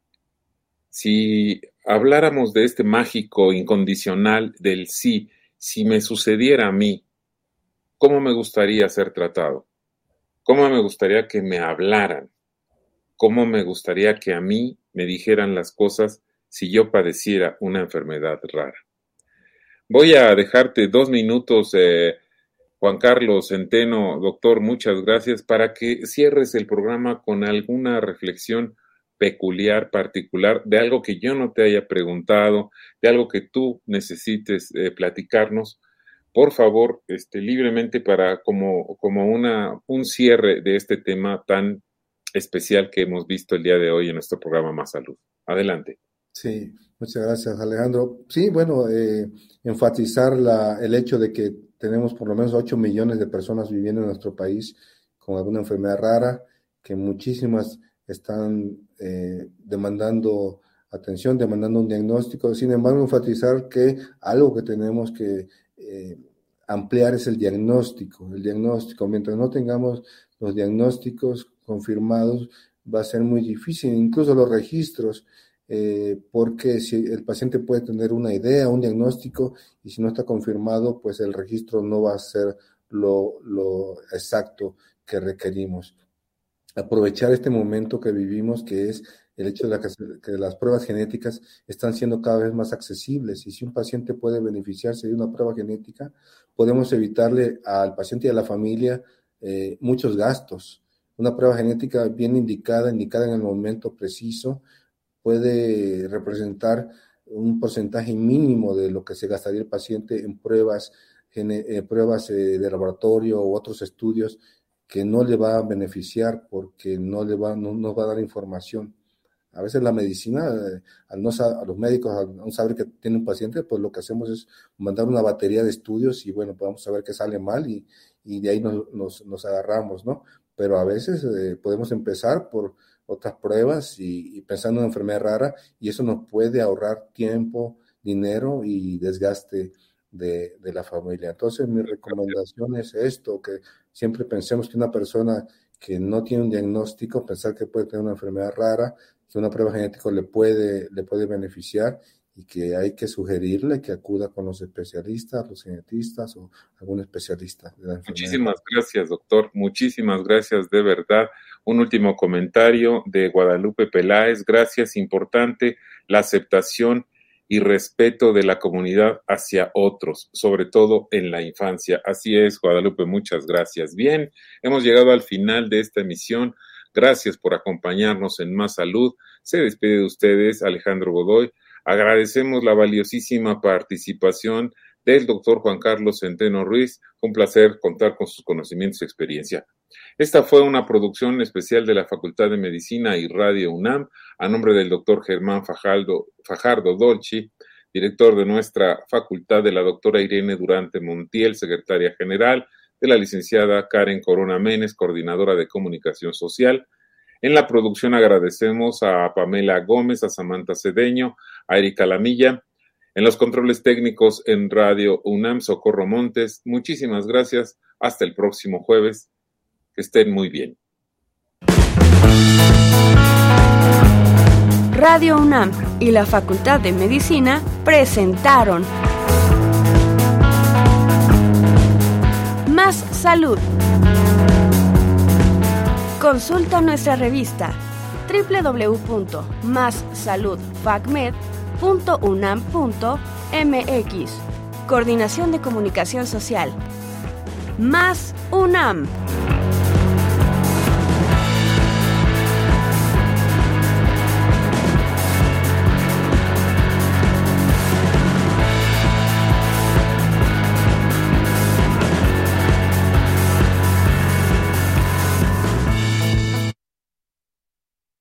Speaker 2: si habláramos de este mágico incondicional del sí, si me sucediera a mí, ¿cómo me gustaría ser tratado? ¿Cómo me gustaría que me hablaran? ¿Cómo me gustaría que a mí me dijeran las cosas si yo padeciera una enfermedad rara? Voy a dejarte 2 minutos, Juan Carlos Centeno, doctor, muchas gracias, para que cierres el programa con alguna reflexión peculiar, particular, de algo que yo no te haya preguntado, de algo que tú necesites platicarnos. Por favor, libremente para como un cierre de este tema tan especial que hemos visto el día de hoy en nuestro programa Más Salud. Adelante.
Speaker 3: Sí, Muchas gracias, Alejandro. Sí, bueno, enfatizar el hecho de que tenemos por lo menos 8 millones de personas viviendo en nuestro país con alguna enfermedad rara, que muchísimas están demandando atención, demandando un diagnóstico. Sin embargo, enfatizar que algo que tenemos que ampliar es el diagnóstico. El diagnóstico, mientras no tengamos los diagnósticos confirmados, va a ser muy difícil, incluso los registros, porque si el paciente puede tener una idea, un diagnóstico, y si no está confirmado, pues el registro no va a ser lo exacto que requerimos. Aprovechar este momento que vivimos, que es el hecho de que las pruebas genéticas están siendo cada vez más accesibles, y si un paciente puede beneficiarse de una prueba genética, podemos evitarle al paciente y a la familia muchos gastos. Una prueba genética bien indicada en el momento preciso, puede representar un porcentaje mínimo de lo que se gastaría el paciente en pruebas de laboratorio u otros estudios que no le va a beneficiar porque no va a dar información. A veces la medicina, a los médicos, al no saber que tiene un paciente, pues lo que hacemos es mandar una batería de estudios y bueno, podemos saber que sale mal y de ahí nos agarramos, ¿no? Pero a veces podemos empezar por otras pruebas y pensando en una enfermedad rara, y eso nos puede ahorrar tiempo, dinero y desgaste de la familia. Entonces mi recomendación es esto, que siempre pensemos que una persona que no tiene un diagnóstico, pensar que puede tener una enfermedad rara, que una prueba genética le puede beneficiar, y que hay que sugerirle que acuda con los especialistas, los genetistas o algún especialista de la enfermedad.
Speaker 2: Muchísimas gracias, doctor. Muchísimas gracias, de verdad. Un último comentario de Guadalupe Peláez. Gracias, importante la aceptación y respeto de la comunidad hacia otros, sobre todo en la infancia. Así es, Guadalupe, muchas gracias. Bien, hemos llegado al final de esta emisión. Gracias por acompañarnos en Más Salud. Se despide de ustedes Alejandro Godoy. Agradecemos la valiosísima participación del doctor Juan Carlos Centeno Ruiz. Fue un placer contar con sus conocimientos y experiencia. Esta fue una producción especial de la Facultad de Medicina y Radio UNAM, a nombre del doctor Germán Fajardo Dolci, director de nuestra facultad, de la doctora Irene Durante Montiel, secretaria general, de la licenciada Karen Corona Menes, coordinadora de comunicación social. En la producción agradecemos a Pamela Gómez, a Samantha Cedeño, a Erika Lamilla. En los controles técnicos en Radio UNAM, Socorro Montes. Muchísimas gracias. Hasta el próximo jueves. Que estén muy bien.
Speaker 1: Radio UNAM y la Facultad de Medicina presentaron Más Salud. Consulta nuestra revista www.massaludfacmed.unam.mx. Coordinación de Comunicación Social. Más UNAM.